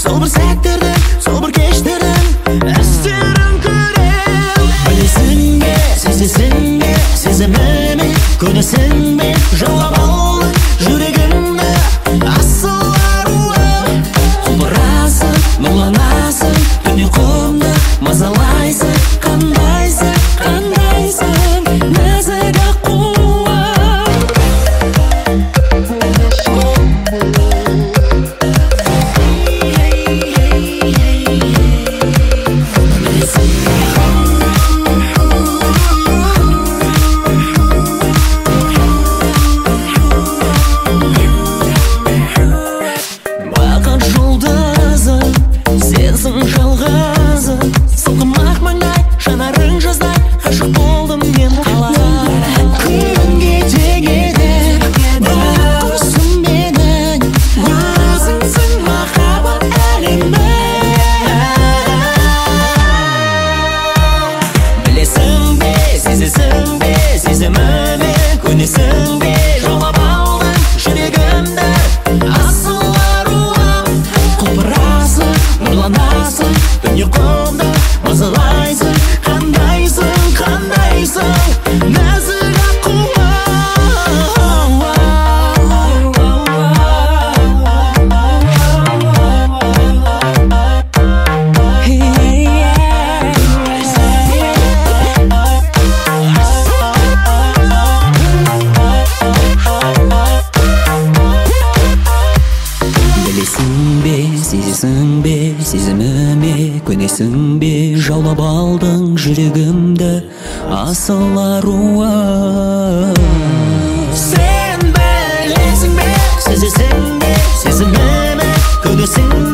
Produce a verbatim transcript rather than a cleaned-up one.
Сол бір сәттердің, сол бір кештердің әсерін көрем. Білесің бе, сезесің бе, сезіміме көнесің бе, жаулап алдың жүрегімді асыл аруым. Құлпырасың, мұңланасың, түн ұйқымды мазалайсың. Қандайсың, қандайсың, нәзік аққуым. Бақыт жұлдызым, сенсің жалғызым. Сылқымақ маңдай, жанарың жаздай, ғашық болдым мен қалай. Күнге теңеді, бағымсың менің, өзіңсің махаббат әлемі. Білесің бе, сезесің бе, сезіміме көнесің бе, жаулап алдың жүрегімді асыл аруым. Құлпырасың, нұрланасың, түн ұйқымды мазалайсың. Қандайсың, қандайсың, нәзік аққуым. Білесің бе, сезесің бе, сезіміме көнесің бе, жаулап алдың жүрегімді асыл аруым. Сен білесің бе, сезесің бе, сезіміме көнесің